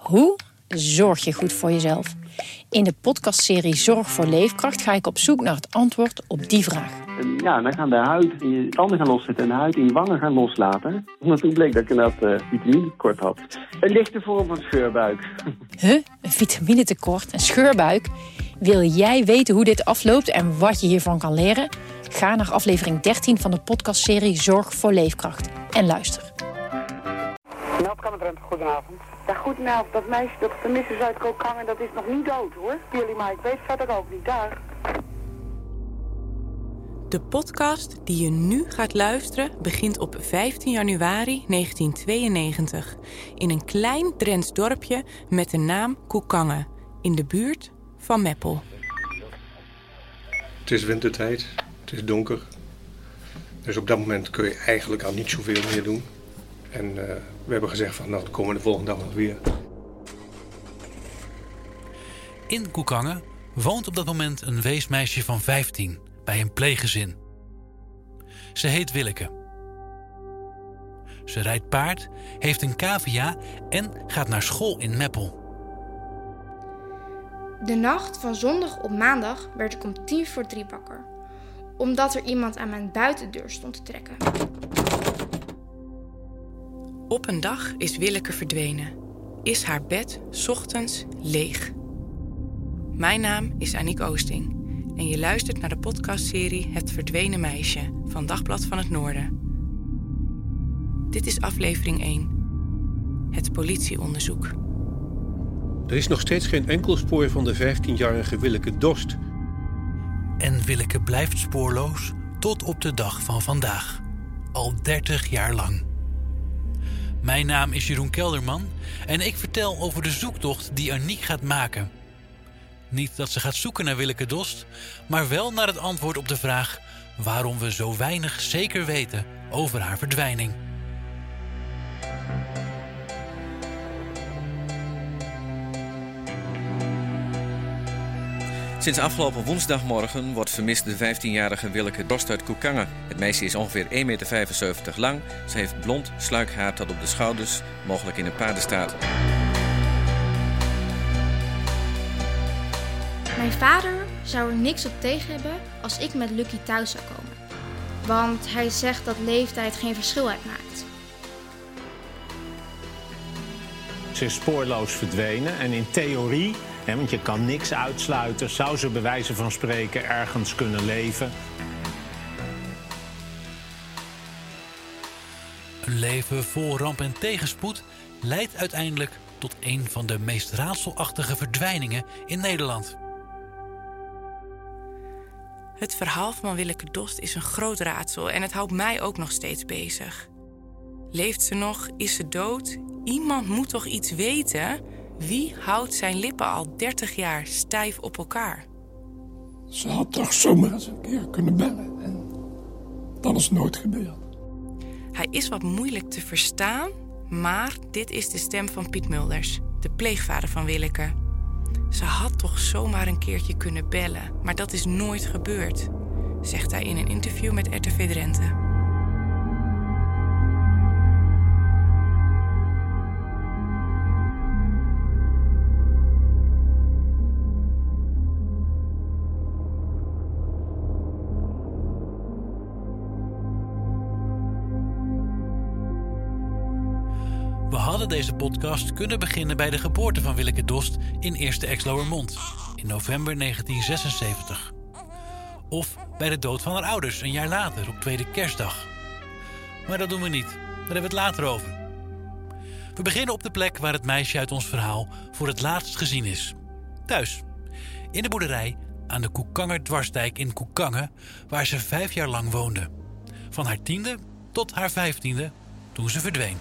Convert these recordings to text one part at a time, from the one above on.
Hoe zorg je goed voor jezelf? In de podcastserie Zorg voor Leefkracht ga ik op zoek naar het antwoord op die vraag. Ja, dan gaan de huid in je tanden gaan loszetten en de huid in je wangen gaan loslaten. Omdat toen bleek dat ik inderdaad vitaminetekort had. Een lichte vorm van scheurbuik. Een vitaminetekort, een scheurbuik? Wil jij weten hoe dit afloopt en wat je hiervan kan leren? Ga naar aflevering 13 van de podcastserie Zorg voor Leefkracht en luister. Meldkamer Drenthe, goedenavond. Ja, goedenavond. Dat meisje dat vermist is uit Kookhangen, dat is nog niet dood, hoor. Jullie, maar ik weet verder ook niet daar. De podcast die je nu gaat luisteren begint op 15 januari 1992... in een klein Drents dorpje met de naam Kookhangen, in de buurt van Meppel. Het is wintertijd, het is donker. Dus op dat moment kun je eigenlijk al niet zoveel meer doen. En we hebben gezegd van, nou, dan komen we de volgende dag nog weer. In Kookhangen woont op dat moment een weesmeisje van 15 bij een pleeggezin. Ze heet Willeke. Ze rijdt paard, heeft een cavia en gaat naar school in Meppel. De nacht van zondag op maandag werd ik om 2:45 wakker, omdat er iemand aan mijn buitendeur stond te trekken. Op een dag is Willeke verdwenen. Is haar bed 's ochtends leeg. Mijn naam is Aniek Oosting en je luistert naar de podcastserie Het Verdwenen Meisje van Dagblad van het Noorden. Dit is aflevering 1. Het politieonderzoek. Er is nog steeds geen enkel spoor van de 15-jarige Willeke Dorst. En Willeke blijft spoorloos tot op de dag van vandaag. Al 30 jaar lang. Mijn naam is Jeroen Kelderman en ik vertel over de zoektocht die Aniek gaat maken. Niet dat ze gaat zoeken naar Willeke Dorst, maar wel naar het antwoord op de vraag waarom we zo weinig zeker weten over haar verdwijning. Sinds afgelopen woensdagmorgen wordt vermist de 15-jarige Willeke Dorst uit Kookhangen. Het meisje is ongeveer 1,75 meter lang. Ze heeft blond sluikhaar tot op de schouders, mogelijk in een paardenstaart. Mijn vader zou er niks op tegen hebben als ik met Lucky thuis zou komen. Want hij zegt dat leeftijd geen verschil uitmaakt. Ze is spoorloos verdwenen en in theorie, want je kan niks uitsluiten, zou ze bij wijze van spreken ergens kunnen leven. Een leven vol ramp en tegenspoed leidt uiteindelijk tot een van de meest raadselachtige verdwijningen in Nederland. Het verhaal van Willeke Dorst is een groot raadsel en het houdt mij ook nog steeds bezig. Leeft ze nog? Is ze dood? Iemand moet toch iets weten? Wie houdt zijn lippen al 30 jaar stijf op elkaar? Ze had toch zomaar eens een keer kunnen bellen en dat is nooit gebeurd. Hij is wat moeilijk te verstaan, maar dit is de stem van Piet Mulders, de pleegvader van Willeke. Ze had toch zomaar een keertje kunnen bellen, maar dat is nooit gebeurd, zegt hij in een interview met RTV Drenthe. We hadden deze podcast kunnen beginnen bij de geboorte van Willeke Dorst in Eerste Exloërmond in november 1976. Of bij de dood van haar ouders een jaar later op tweede kerstdag. Maar dat doen we niet, daar hebben we het later over. We beginnen op de plek waar het meisje uit ons verhaal voor het laatst gezien is. Thuis, in de boerderij aan de Kookhanger dwarsdijk in Kookhangen, waar ze 5 jaar lang woonde. Van haar 10e tot haar 15e, toen ze verdween.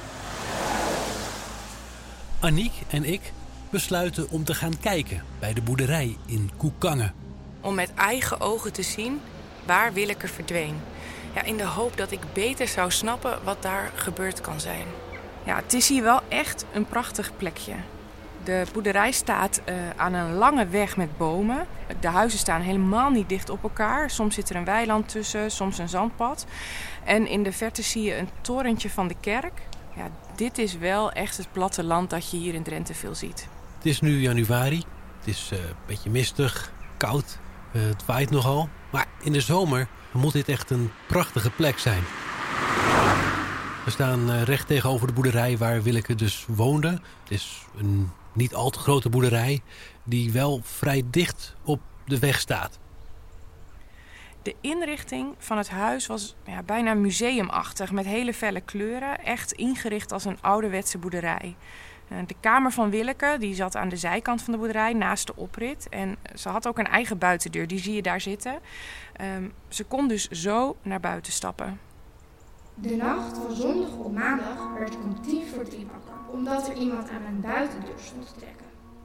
Aniek en ik besluiten om te gaan kijken bij de boerderij in Kookhangen. Om met eigen ogen te zien waar Willeke verdween. Ja, in de hoop dat ik beter zou snappen wat daar gebeurd kan zijn. Ja, het is hier wel echt een prachtig plekje. De boerderij staat aan een lange weg met bomen. De huizen staan helemaal niet dicht op elkaar. Soms zit er een weiland tussen, soms een zandpad. En in de verte zie je een torentje van de kerk. Ja, dit is wel echt het platteland dat je hier in Drenthe veel ziet. Het is nu januari. Het is een beetje mistig, koud. Het waait nogal. Maar in de zomer moet dit echt een prachtige plek zijn. We staan recht tegenover de boerderij waar Willeke dus woonde. Het is een niet al te grote boerderij die wel vrij dicht op de weg staat. De inrichting van het huis was bijna museumachtig met hele felle kleuren. Echt ingericht als een ouderwetse boerderij. De kamer van Willeke die zat aan de zijkant van de boerderij naast de oprit. En ze had ook een eigen buitendeur, die zie je daar zitten. Ze kon dus zo naar buiten stappen. De nacht van zondag op maandag werd ik om 2:10 wakker, omdat er iemand aan mijn buitendeur stond te trekken.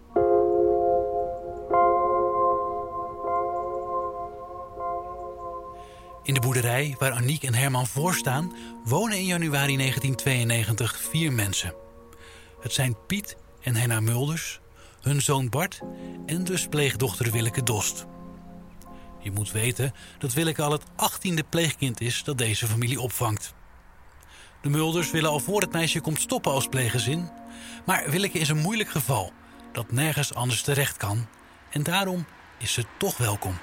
In de boerderij waar Aniek en Herman voor staan wonen in januari 1992 4 mensen. Het zijn Piet en Henna Mulders, hun zoon Bart en dus pleegdochter Willeke Dost. Je moet weten dat Willeke al het 18e pleegkind is dat deze familie opvangt. De Mulders willen al voor het meisje komt stoppen als pleeggezin. Maar Willeke is een moeilijk geval dat nergens anders terecht kan. En daarom is ze toch welkom.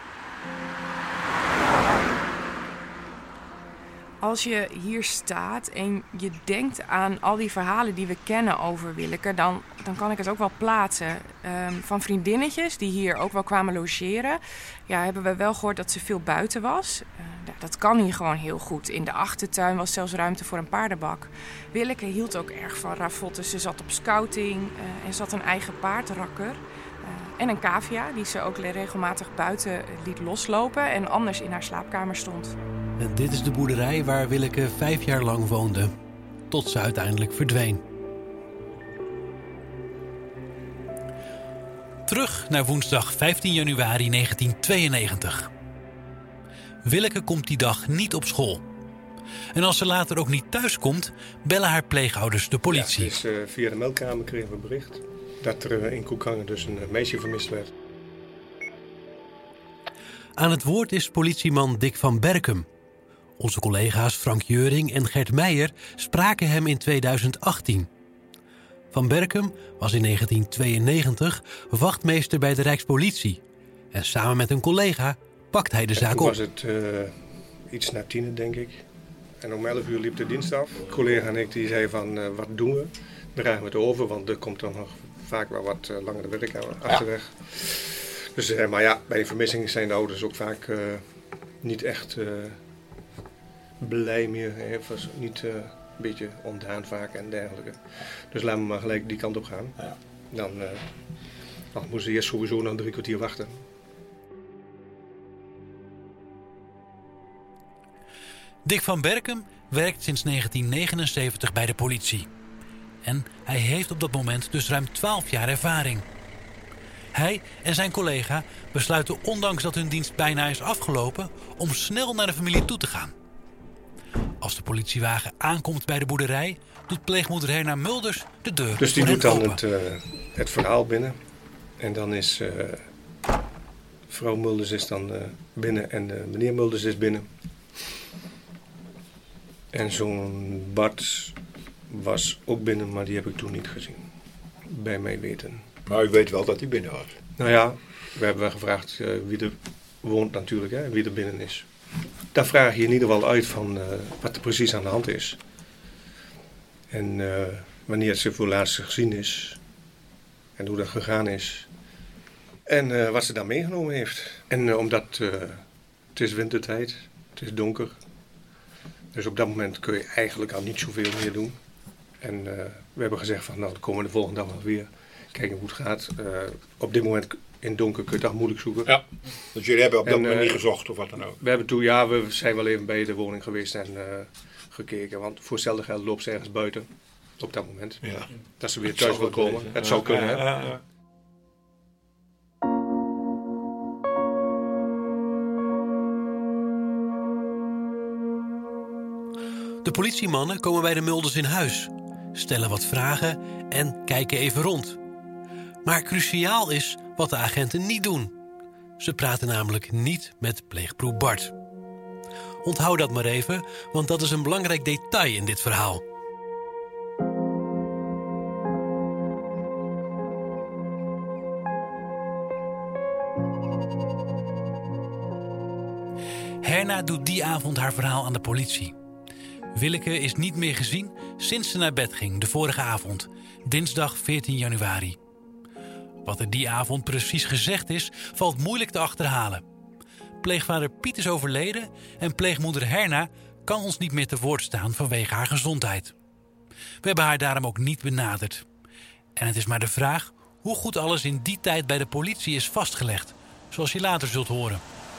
Als je hier staat en je denkt aan al die verhalen die we kennen over Willeke, dan kan ik het ook wel plaatsen. Van vriendinnetjes die hier ook wel kwamen logeren, hebben we wel gehoord dat ze veel buiten was. Dat kan hier gewoon heel goed. In de achtertuin was zelfs ruimte voor een paardenbak. Willeke hield ook erg van ravotten. Ze zat op scouting en ze had een eigen paardrakker. En een cavia die ze ook regelmatig buiten liet loslopen en anders in haar slaapkamer stond. En dit is de boerderij waar Willeke 5 jaar lang woonde. Tot ze uiteindelijk verdween. Terug naar woensdag 15 januari 1992. Willeke komt die dag niet op school. En als ze later ook niet thuis komt, bellen haar pleegouders de politie. Ja, dus via de meldkamer kregen we bericht dat er in Koekangen dus een meisje vermist werd. Aan het woord is politieman Dick van Berkum. Onze collega's Frank Jeuring en Gert Meijer spraken hem in 2018. Van Berkum was in 1992 wachtmeester bij de Rijkspolitie. En samen met een collega pakt hij de zaak op. Toen was het iets na 10:00, denk ik. En om 11:00 liep de dienst af. Een collega en ik die zei van, wat doen we? Dragen we het over, want er komt dan nog vaak wel wat langere werk achterweg. Dus, maar ja, bij de vermissing zijn de ouders ook vaak niet echt blij meer. Was niet een beetje ontdaan vaak en dergelijke. Dus laten we maar gelijk die kant op gaan. Ja. Dan moesten ze eerst sowieso nog 3 kwartier wachten. Dick van Berkum werkt sinds 1979 bij de politie. En hij heeft op dat moment dus ruim 12 jaar ervaring. Hij en zijn collega besluiten, ondanks dat hun dienst bijna is afgelopen, om snel naar de familie toe te gaan. Als de politiewagen aankomt bij de boerderij, doet pleegmoeder Herna Mulders de deur. Dus die doet dan het verhaal binnen. En dan is mevrouw Mulders is dan binnen en meneer Mulders is binnen. En zo'n Bart was ook binnen, maar die heb ik toen niet gezien. Bij mij weten. Maar u weet wel dat hij binnen was? Nou ja, we hebben wel gevraagd wie er woont natuurlijk, hè, wie er binnen is. Daar vraag je in ieder geval uit van wat er precies aan de hand is. En wanneer ze voor laatst gezien is. En hoe dat gegaan is. En wat ze daar meegenomen heeft. En omdat het is wintertijd, het is donker. Dus op dat moment kun je eigenlijk al niet zoveel meer doen. En we hebben gezegd van, nou, dan komen we de volgende dag nog weer. Kijken hoe het gaat. Op dit moment in het donker kun je het toch moeilijk zoeken. Ja, dus jullie hebben op dat moment niet gezocht of wat dan ook? We hebben toen, we zijn wel even bij de woning geweest en gekeken. Want voor hetzelfde geld loopt ze ergens buiten. Op dat moment. Ja. Dat ze weer thuis wil komen. Het zou kunnen, hè? Ja. De politiemannen komen bij de Mulders in huis, stellen wat vragen en kijken even rond. Maar cruciaal is wat de agenten niet doen. Ze praten namelijk niet met pleegbroer Bart. Onthoud dat maar even, want dat is een belangrijk detail in dit verhaal. Herna doet die avond haar verhaal aan de politie. Willeke is niet meer gezien sinds ze naar bed ging de vorige avond, dinsdag 14 januari. Wat er die avond precies gezegd is, valt moeilijk te achterhalen. Pleegvader Piet is overleden en pleegmoeder Herna kan ons niet meer te woord staan vanwege haar gezondheid. We hebben haar daarom ook niet benaderd. En het is maar de vraag hoe goed alles in die tijd bij de politie is vastgelegd, zoals je later zult horen.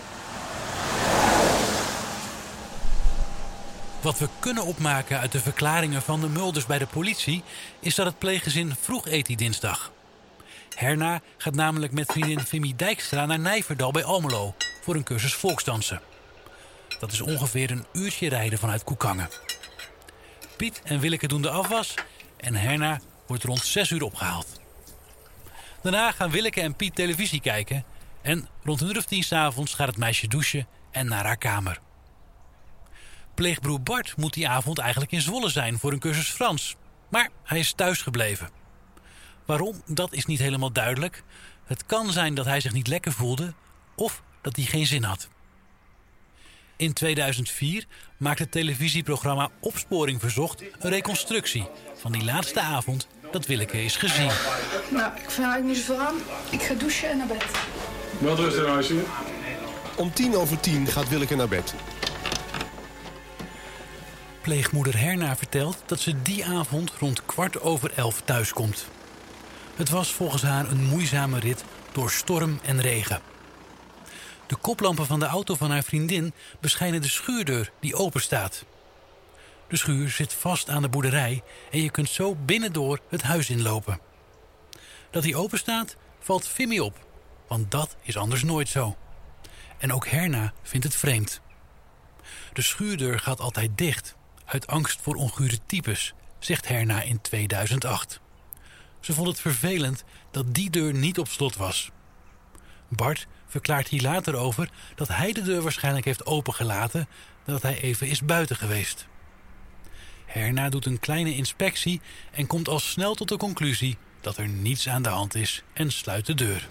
Wat we kunnen opmaken uit de verklaringen van de Mulders bij de politie is dat het pleeggezin vroeg eet die dinsdag. Herna gaat namelijk met vriendin Fimmy Dijkstra naar Nijverdal bij Almelo voor een cursus volksdansen. Dat is ongeveer een uurtje rijden vanuit Koekangen. Piet en Willeke doen de afwas en Herna wordt rond 6 uur opgehaald. Daarna gaan Willeke en Piet televisie kijken en rond 10:10 s'avonds gaat het meisje douchen en naar haar kamer. Pleegbroer Bart moet die avond eigenlijk in Zwolle zijn voor een cursus Frans, maar hij is thuis gebleven. Waarom, dat is niet helemaal duidelijk. Het kan zijn dat hij zich niet lekker voelde of dat hij geen zin had. In 2004 maakt het televisieprogramma Opsporing Verzocht een reconstructie van die laatste avond dat Willeke is gezien. Nou, ik vind eigenlijk niet zoveel aan. Ik ga douchen en naar bed. Wat rustig, huisje. Om 10:10 gaat Willeke naar bed. Pleegmoeder Herna vertelt dat ze die avond rond 11:15 thuiskomt. Het was volgens haar een moeizame rit door storm en regen. De koplampen van de auto van haar vriendin beschijnen de schuurdeur die open staat. De schuur zit vast aan de boerderij en je kunt zo binnendoor het huis inlopen. Dat die open staat, valt Fimmy op, want dat is anders nooit zo. En ook Herna vindt het vreemd. De schuurdeur gaat altijd dicht, uit angst voor ongure types, zegt Herna in 2008. Ze vond het vervelend dat die deur niet op slot was. Bart verklaart hier later over dat hij de deur waarschijnlijk heeft opengelaten nadat hij even is buiten geweest. Herna doet een kleine inspectie en komt al snel tot de conclusie dat er niets aan de hand is en sluit de deur.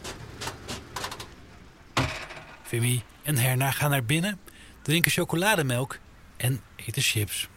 Fimmy en Herna gaan naar binnen, drinken chocolademelk en eten chips.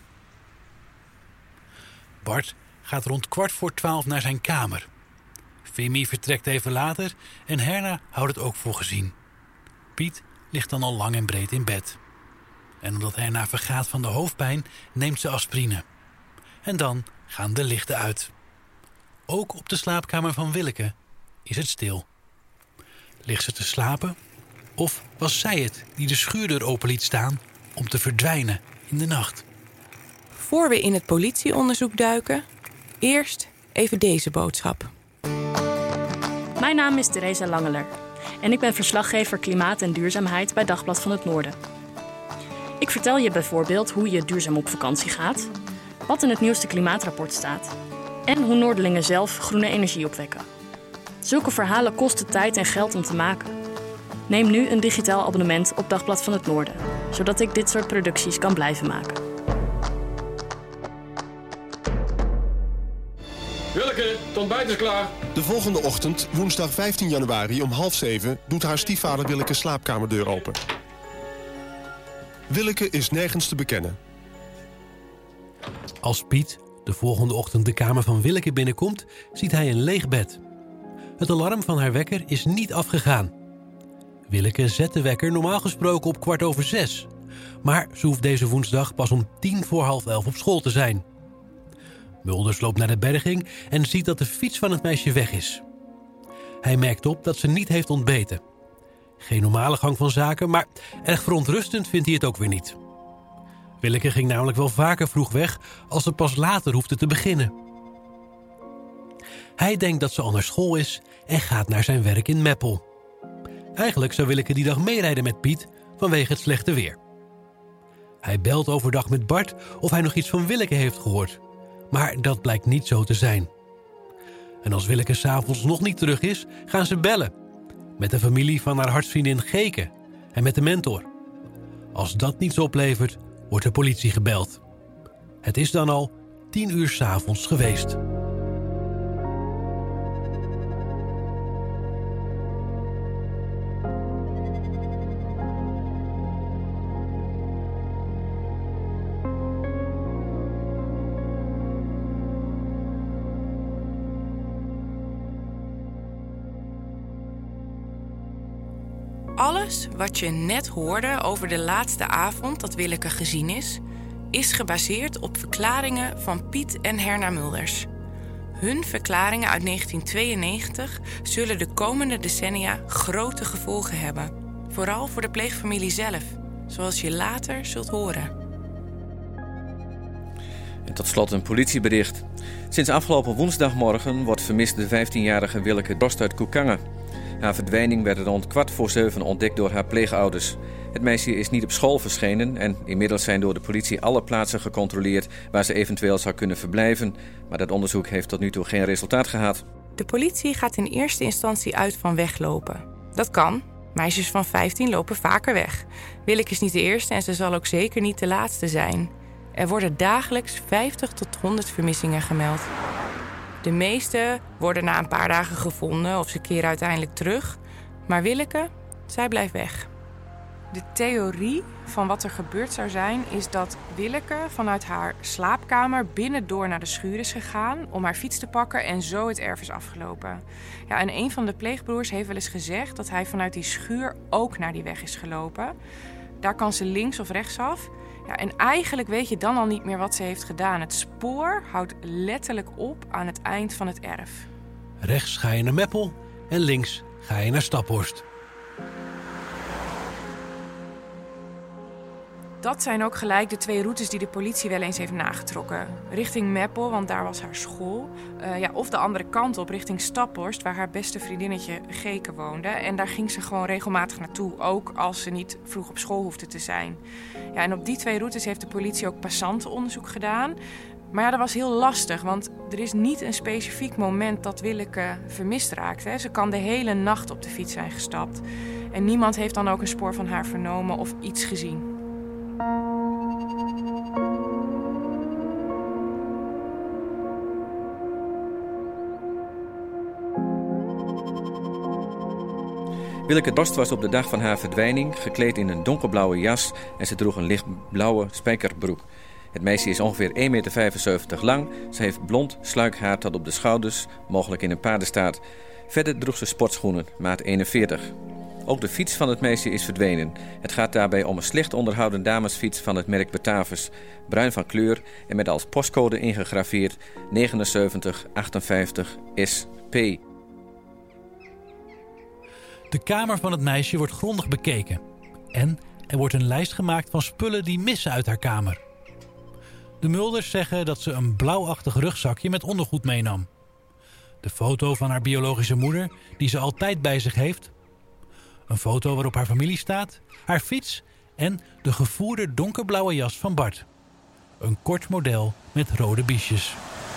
Bart gaat rond 11:15 naar zijn kamer. Fimmy vertrekt even later en Herna houdt het ook voor gezien. Piet ligt dan al lang en breed in bed. En omdat Herna vergaat van de hoofdpijn, neemt ze aspirine. En dan gaan de lichten uit. Ook op de slaapkamer van Willeke is het stil. Ligt ze te slapen? Of was zij het die de schuurdeur open liet staan om te verdwijnen in de nacht? Voor we in het politieonderzoek duiken, eerst even deze boodschap. Mijn naam is Theresa Langeler en ik ben verslaggever Klimaat en Duurzaamheid bij Dagblad van het Noorden. Ik vertel je bijvoorbeeld hoe je duurzaam op vakantie gaat, wat in het nieuwste klimaatrapport staat en hoe Noorderlingen zelf groene energie opwekken. Zulke verhalen kosten tijd en geld om te maken. Neem nu een digitaal abonnement op Dagblad van het Noorden, zodat ik dit soort producties kan blijven maken. Willeke, het ontbijt is klaar. De volgende ochtend, woensdag 15 januari om 6:30, doet haar stiefvader Willeke slaapkamerdeur open. Willeke is nergens te bekennen. Als Piet de volgende ochtend de kamer van Willeke binnenkomt, ziet hij een leeg bed. Het alarm van haar wekker is niet afgegaan. Willeke zet de wekker normaal gesproken op 6:15. Maar ze hoeft deze woensdag pas om 11:10 op school te zijn. Mulders loopt naar de berging en ziet dat de fiets van het meisje weg is. Hij merkt op dat ze niet heeft ontbeten. Geen normale gang van zaken, maar erg verontrustend vindt hij het ook weer niet. Willeke ging namelijk wel vaker vroeg weg als ze pas later hoefde te beginnen. Hij denkt dat ze al naar school is en gaat naar zijn werk in Meppel. Eigenlijk zou Willeke die dag meerijden met Piet vanwege het slechte weer. Hij belt overdag met Bart of hij nog iets van Willeke heeft gehoord. Maar dat blijkt niet zo te zijn. En als Willeke 's avonds nog niet terug is, gaan ze bellen. Met de familie van haar hartsvriendin Geke en met de mentor. Als dat niets oplevert, wordt de politie gebeld. Het is dan al 10:00 's avonds geweest. Alles wat je net hoorde over de laatste avond dat Willeke gezien is gebaseerd op verklaringen van Piet en Herna Mulders. Hun verklaringen uit 1992 zullen de komende decennia grote gevolgen hebben. Vooral voor de pleegfamilie zelf, zoals je later zult horen. En tot slot een politiebericht. Sinds afgelopen woensdagmorgen wordt vermist de 15-jarige Willeke Drost uit Koukangen. Haar verdwijning werd rond 6:15 ontdekt door haar pleegouders. Het meisje is niet op school verschenen en inmiddels zijn door de politie alle plaatsen gecontroleerd waar ze eventueel zou kunnen verblijven. Maar dat onderzoek heeft tot nu toe geen resultaat gehad. De politie gaat in eerste instantie uit van weglopen. Dat kan. Meisjes van 15 lopen vaker weg. Willeke is niet de eerste en ze zal ook zeker niet de laatste zijn. Er worden dagelijks 50 tot 100 vermissingen gemeld. De meeste worden na een paar dagen gevonden of ze keren uiteindelijk terug. Maar Willeke, zij blijft weg. De theorie van wat er gebeurd zou zijn is dat Willeke vanuit haar slaapkamer binnendoor naar de schuur is gegaan om haar fiets te pakken en zo het erf is afgelopen. Ja, en een van de pleegbroers heeft wel eens gezegd dat hij vanuit die schuur ook naar die weg is gelopen. Daar kan ze links of rechts af. Ja, en eigenlijk weet je dan al niet meer wat ze heeft gedaan. Het spoor houdt letterlijk op aan het eind van het erf. Rechts ga je naar Meppel en links ga je naar Staphorst. Dat zijn ook gelijk de 2 routes die de politie wel eens heeft nagetrokken. Richting Meppel, want daar was haar school. Of de andere kant op, richting Staphorst, waar haar beste vriendinnetje Geke woonde. En daar ging ze gewoon regelmatig naartoe, ook als ze niet vroeg op school hoefde te zijn. Ja, en op die 2 routes heeft de politie ook passantenonderzoek gedaan. Maar ja, dat was heel lastig, want er is niet een specifiek moment dat Willeke vermist raakt. Hè. Ze kan de hele nacht op de fiets zijn gestapt. En niemand heeft dan ook een spoor van haar vernomen of iets gezien. Willeke Drost was op de dag van haar verdwijning gekleed in een donkerblauwe jas en ze droeg een lichtblauwe spijkerbroek. Het meisje is ongeveer 1,75 meter lang. Ze heeft blond sluikhaar tot op de schouders, mogelijk in een paardenstaart. Verder droeg ze sportschoenen, maat 41. Ook de fiets van het meisje is verdwenen. Het gaat daarbij om een slecht onderhouden damesfiets van het merk Batavus. Bruin van kleur en met als postcode ingegraveerd 7958 SP. De kamer van het meisje wordt grondig bekeken. En er wordt een lijst gemaakt van spullen die missen uit haar kamer. De Mulders zeggen dat ze een blauwachtig rugzakje met ondergoed meenam. De foto van haar biologische moeder, die ze altijd bij zich heeft. Een foto waarop haar familie staat, haar fiets en de gevoerde donkerblauwe jas van Bart. Een kort model met rode biesjes.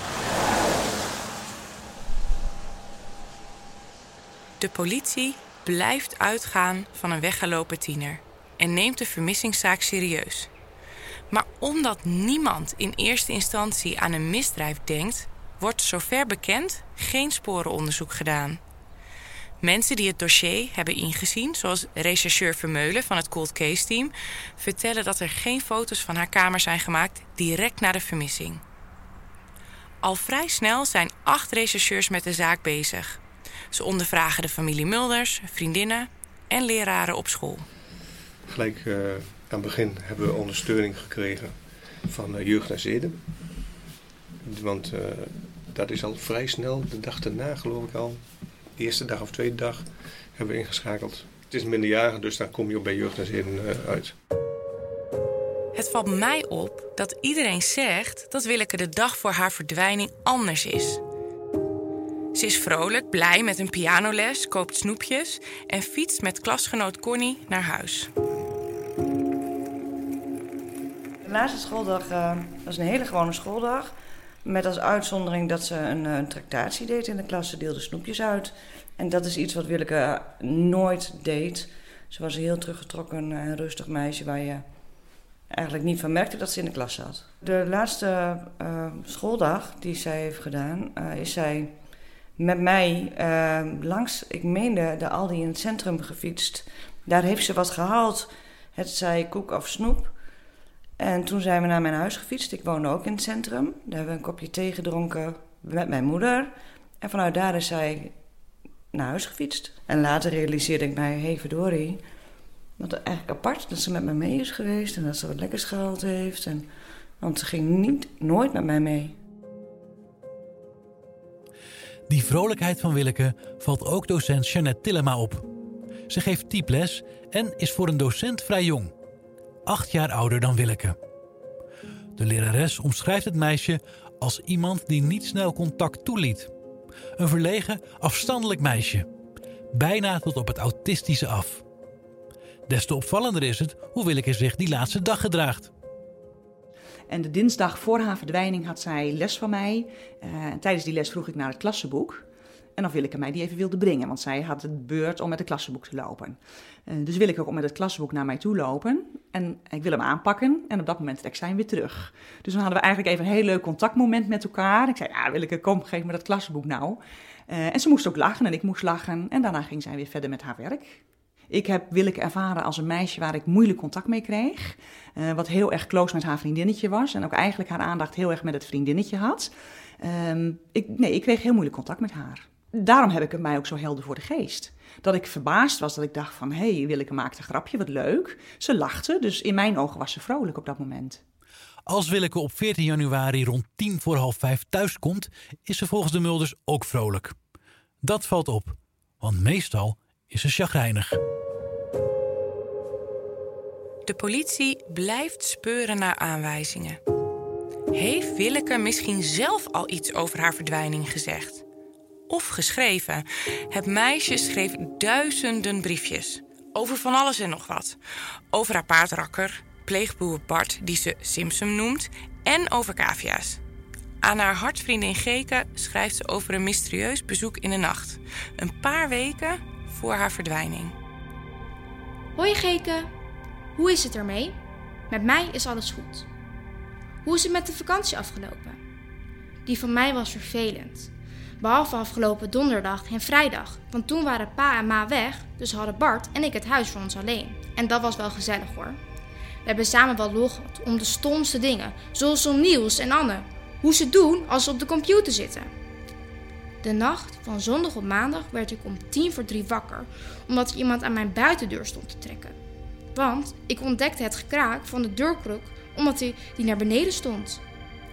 De politie blijft uitgaan van een weggelopen tiener en neemt de vermissingszaak serieus. Maar omdat niemand in eerste instantie aan een misdrijf denkt, wordt zover bekend geen sporenonderzoek gedaan. Mensen die het dossier hebben ingezien, zoals rechercheur Vermeulen van het Cold Case Team, vertellen dat er geen foto's van haar kamer zijn gemaakt direct na de vermissing. Al vrij snel zijn 8 rechercheurs met de zaak bezig. Ze ondervragen de familie Mulders, vriendinnen en leraren op school. Gelijk aan het begin hebben we ondersteuning gekregen van Jeugd en Zeden. Want dat is al vrij snel, de dag daarna geloof ik al, de eerste dag of tweede dag, hebben we ingeschakeld. Het is minderjarige, dus dan kom je ook bij Jeugd en Zeden uit. Het valt mij op dat iedereen zegt dat Willeke de dag voor haar verdwijning anders is. Ze is vrolijk, blij met een pianoles, koopt snoepjes en fietst met klasgenoot Connie naar huis. De laatste schooldag was een hele gewone schooldag. Met als uitzondering dat ze een tractatie deed in de klas. Ze deelde snoepjes uit. En dat is iets wat Willeke nooit deed. Ze was een heel teruggetrokken en rustig meisje waar je eigenlijk niet van merkte dat ze in de klas zat. De laatste schooldag die zij heeft gedaan, is zij met mij langs, ik meende, de Aldi in het centrum gefietst. Daar heeft ze wat gehaald. Het zij koek of snoep. En toen zijn we naar mijn huis gefietst. Ik woonde ook in het centrum. Daar hebben we een kopje thee gedronken met mijn moeder. En vanuit daar is zij naar huis gefietst. En later realiseerde ik mij, hey verdorie, Wat eigenlijk apart, dat ze met mij mee is geweest en dat ze wat lekkers gehaald heeft. Want ze ging nooit met mij mee. Die vrolijkheid van Willeke valt ook docent Jeannette Tillema op. Ze geeft typles en is voor een docent vrij jong. 8 jaar ouder dan Willeke. De lerares omschrijft het meisje als iemand die niet snel contact toeliet. Een verlegen, afstandelijk meisje. Bijna tot op het autistische af. Des te opvallender is het hoe Willeke zich die laatste dag gedraagt. En de dinsdag voor haar verdwijning had zij les van mij. Tijdens die les vroeg ik naar het klassenboek. En of Willeke mij die even wilde brengen, want zij had het beurt om met het klassenboek te lopen. Dus Willeke komt met het klassenboek naar mij toe lopen. En ik wil hem aanpakken en op dat moment trekt zij hem weer terug. Dus dan hadden we eigenlijk even een heel leuk contactmoment met elkaar. Ik zei, ja Willeke, kom, geef me dat klassenboek nou. En ze moest ook lachen en ik moest lachen. En daarna ging zij weer verder met haar werk. Ik heb Willeke ervaren als een meisje waar ik moeilijk contact mee kreeg. Wat heel erg close met haar vriendinnetje was. En ook eigenlijk haar aandacht heel erg met het vriendinnetje had. Ik kreeg heel moeilijk contact met haar. Daarom heb ik het mij ook zo helder voor de geest. Dat ik verbaasd was, dat ik dacht van... hé, Willeke maakte een grapje, wat leuk. Ze lachte, dus in mijn ogen was ze vrolijk op dat moment. Als Willeke op 14 januari rond 5:10 thuiskomt... is ze volgens de Mulders ook vrolijk. Dat valt op, want meestal is ze chagrijnig. De politie blijft speuren naar aanwijzingen. Heeft Willeke misschien zelf al iets over haar verdwijning gezegd? Of geschreven? Het meisje schreef duizenden briefjes. Over van alles en nog wat. Over haar paardrakker, pleegboer Bart, die ze Simsum noemt... en over cavia's. Aan haar hartvriendin Geke schrijft ze over een mysterieus bezoek in de nacht. Een paar weken voor haar verdwijning. Hoi Geke, hoe is het ermee? Met mij is alles goed. Hoe is het met de vakantie afgelopen? Die van mij was vervelend. Behalve afgelopen donderdag en vrijdag. Want toen waren pa en ma weg, dus hadden Bart en ik het huis voor ons alleen. En dat was wel gezellig hoor. We hebben samen wel lol gehad om de stomste dingen. Zoals om Niels en Anne. Hoe ze doen als ze op de computer zitten. De nacht van zondag op maandag werd ik om 2:50 wakker. Omdat er iemand aan mijn buitendeur stond te trekken. Want ik ontdekte het gekraak van de deurkruk omdat die naar beneden stond.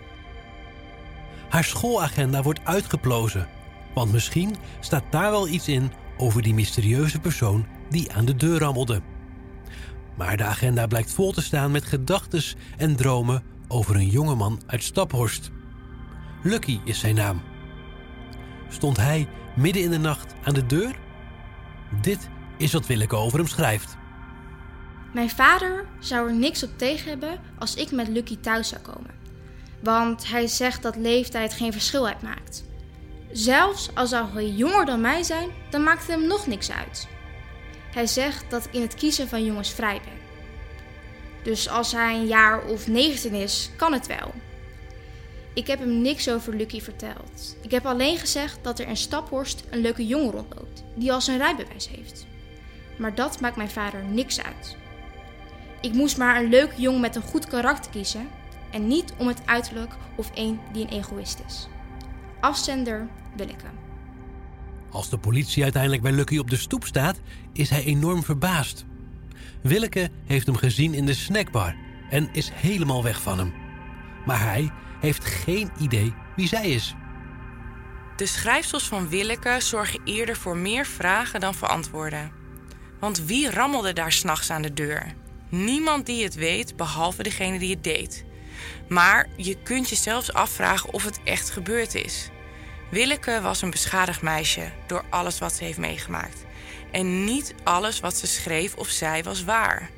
Haar schoolagenda wordt uitgeplozen. Want misschien staat daar wel iets in over die mysterieuze persoon die aan de deur rammelde. Maar de agenda blijkt vol te staan met gedachtes en dromen over een jongeman uit Staphorst. Lucky is zijn naam. Stond hij midden in de nacht aan de deur? Dit is wat Willeke over hem schrijft. Mijn vader zou er niks op tegen hebben als ik met Lucky thuis zou komen. Want hij zegt dat leeftijd geen verschil uitmaakt. Zelfs al zou hij jonger dan mij zijn, dan maakt het hem nog niks uit. Hij zegt dat ik in het kiezen van jongens vrij ben. Dus als hij een jaar of 19 is, kan het wel. Ik heb hem niks over Lucky verteld. Ik heb alleen gezegd dat er in Staphorst een leuke jongen rondloopt, die al zijn rijbewijs heeft. Maar dat maakt mijn vader niks uit. Ik moest maar een leuke jongen met een goed karakter kiezen en niet om het uiterlijk of een die een egoïst is. Afzender Willeke. Als de politie uiteindelijk bij Lucky op de stoep staat, is hij enorm verbaasd. Willeke heeft hem gezien in de snackbar en is helemaal weg van hem. Maar hij heeft geen idee wie zij is. De schrijfsels van Willeke zorgen eerder voor meer vragen dan voor antwoorden. Want wie rammelde daar 's nachts aan de deur? Niemand die het weet, behalve degene die het deed. Maar je kunt je zelfs afvragen of het echt gebeurd is. Willeke was een beschadigd meisje door alles wat ze heeft meegemaakt. En niet alles wat ze schreef of zei was waar.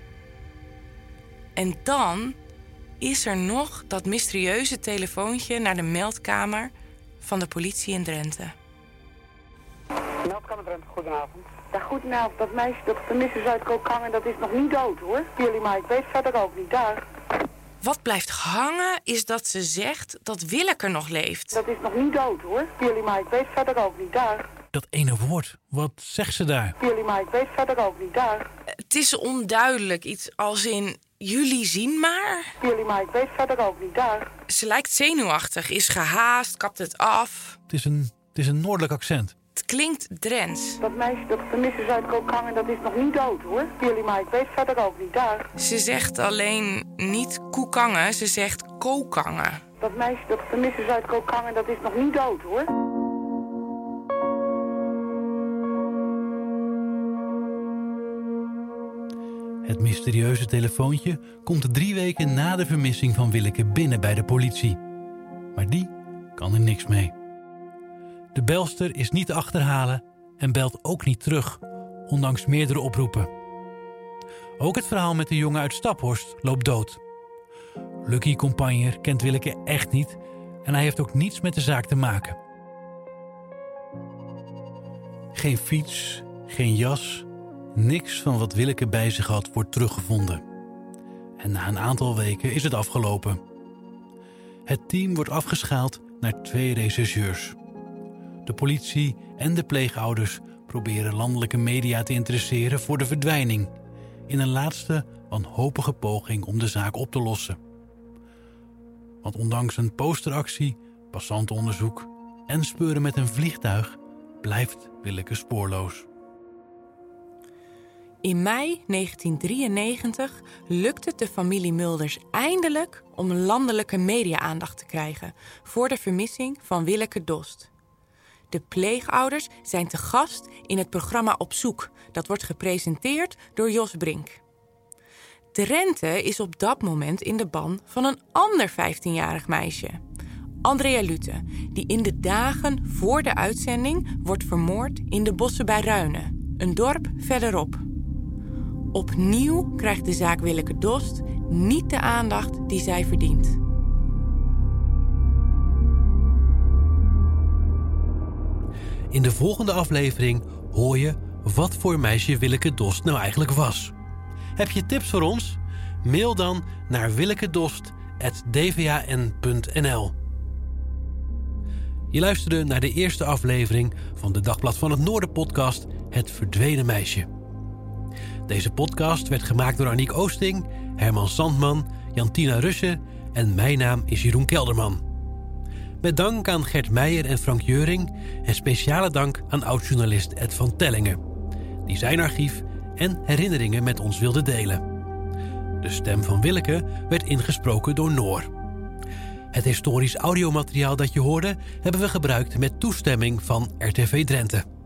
En dan is er nog dat mysterieuze telefoontje naar de meldkamer van de politie in Drenthe. Meldkamer Drenthe, goedenavond. Ja, goedenavond. Dat meisje dat vermist is uit Kokangen, dat is nog niet dood hoor. Jullie, maar ik weet verder ook niet daar. Wat blijft hangen is dat ze zegt dat Willeke nog leeft. Dat is nog niet dood hoor. Jullie, maar ik weet verder ook niet daar. Dat ene woord, wat zegt ze daar? Jullie, maar ik weet verder ook niet daar. Het is onduidelijk, iets als in jullie zien maar. Jullie, maar ik weet verder ook niet daar. Ze lijkt zenuwachtig, is gehaast, kapt het af. Het is een noordelijk accent. Het klinkt Drents. Dat meisje dat op de Mrs. Zuidkookhanger, dat is nog niet dood hoor. Jullie, maar ik weet verder ook niet daar. Ze zegt alleen niet koekangen, ze zegt kookangen. Dat meisje dat op de Mrs. Zuidkookhanger, dat is nog niet dood hoor. Het mysterieuze telefoontje komt 3 weken na de vermissing van Willeke binnen bij de politie. Maar die kan er niks mee. De belster is niet te achterhalen en belt ook niet terug, ondanks meerdere oproepen. Ook het verhaal met de jongen uit Staphorst loopt dood. Lucky Compagner kent Willeke echt niet en hij heeft ook niets met de zaak te maken. Geen fiets, geen jas, niks van wat Willeke bij zich had wordt teruggevonden. En na een aantal weken is het afgelopen. Het team wordt afgeschaald naar 2 rechercheurs. De politie en de pleegouders proberen landelijke media te interesseren voor de verdwijning, in een laatste wanhopige poging om de zaak op te lossen. Want ondanks een posteractie, passantenonderzoek en speuren met een vliegtuig blijft Willeke spoorloos. In mei 1993 lukt het de familie Mulders eindelijk om landelijke media-aandacht te krijgen voor de vermissing van Willeke Dost. De pleegouders zijn te gast in het programma Op Zoek. Dat wordt gepresenteerd door Jos Brink. Drenthe is op dat moment in de ban van een ander 15-jarig meisje. Andrea Lute, die in de dagen voor de uitzending wordt vermoord in de bossen bij Ruinen, een dorp verderop. Opnieuw krijgt de zaak Willeke Dost niet de aandacht die zij verdient. In de volgende aflevering hoor je wat voor meisje Willeke Dost nou eigenlijk was. Heb je tips voor ons? Mail dan naar willekedost@dvan.nl. Je luisterde naar de eerste aflevering van de Dagblad van het Noorden podcast Het Verdwenen Meisje. Deze podcast werd gemaakt door Aniek Oosting, Herman Sandman, Jantina Russe en mijn naam is Jeroen Kelderman. Met dank aan Gert Meijer en Frank Jeuring en speciale dank aan oud-journalist Ed van Tellingen, die zijn archief en herinneringen met ons wilde delen. De stem van Willeke werd ingesproken door Noor. Het historisch audiomateriaal dat je hoorde hebben we gebruikt met toestemming van RTV Drenthe.